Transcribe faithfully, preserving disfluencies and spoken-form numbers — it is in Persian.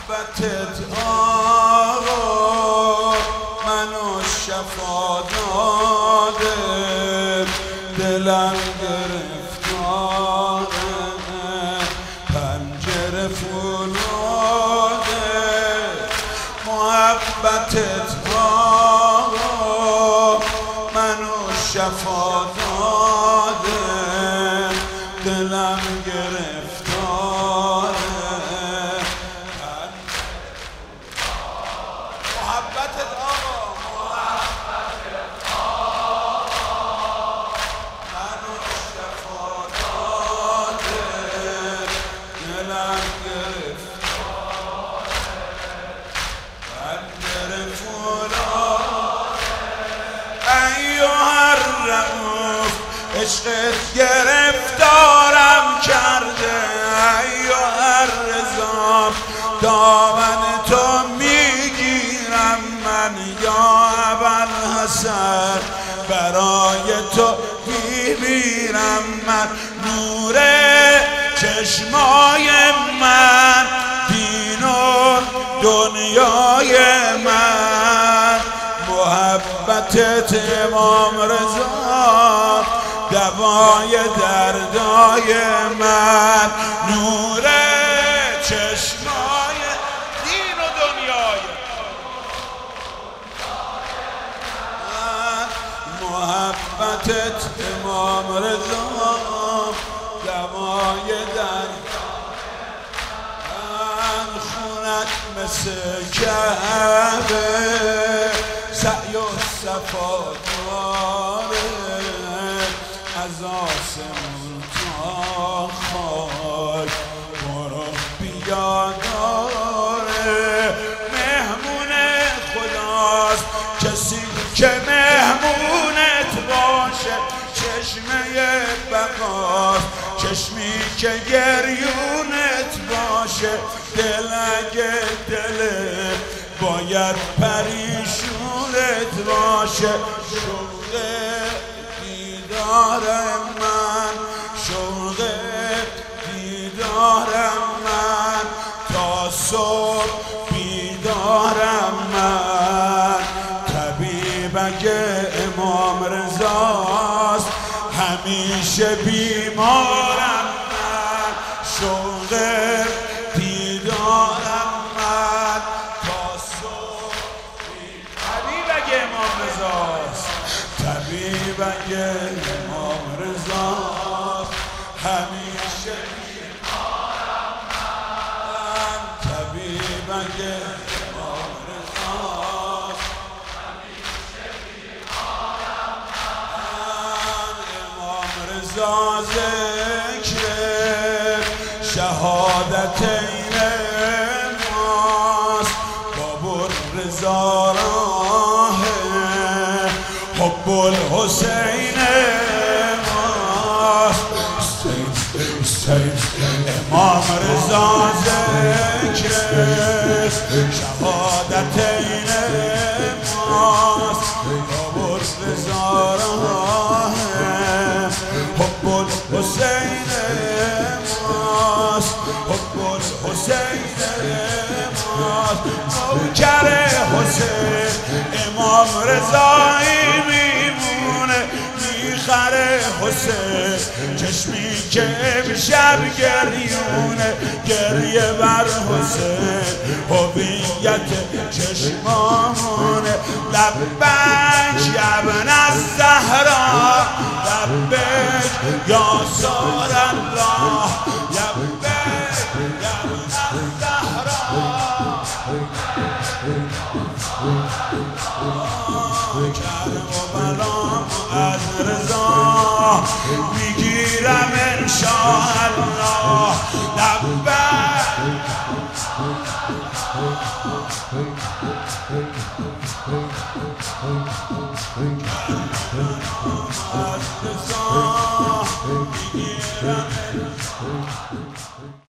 محبتت آقا منو شفا داده، دلم گرفتاره پنجره فولاده. محبتت آقا منو شفا داده، دلم گرفتاره. محبتت آقا محبتت آقا منو شفا داده، دلم گرفتاره پنجره فولاده. ایها الرؤوف عشقت گرفتارم کرده، ایها الرضا دامن تو میگیرم من، یا ابوالحسن برای تو میمیرم من. نور چشمای من دین و دنیای من، محبتت امام رضا دوای دردای من. نور چشمای دین و دنیای من، محبتت امام رضا دوای دردای من. خونت مثل کعبه سعی و صفا داره، از آسمون تا خاک برو بیا داره. مهمون خداست کسی که مهمونت باشه، چشمه بقاست چشمی که گریونت باشه. دل اگه دله باید پریشونت باشه. شوق دیدار من، شوق دیدارم من، تا صبح بیدارم من. طبیب اگه امام رضاست همیشه بیمارم من. شوق دیدارم من تا صبح. طبیب اگه امام رضاست، طبیب اگه امام رضاست همیشه بیمارم من. طبیب اگه امام رضاست همیشه بیمارم من. امام رضا ذکر شهادتین ماست، باب الرضا راه حب الحسین ماست. امام رضا ذکر شهادتین ماست، باب الرضا راه حب الحسین ماست، حب الحسین ماست. نوکر حسین امام رضایی میمونه، میخره حسین چشمی که امشب گریونه. گریه بر حسین هویت چشمامونه. لبیک یا ابن الزهرا، لبیک یا سار الله، لبیک یا ابن الزهرا. کرم و بلام از رضا میگیرم انشاءالله. لبیک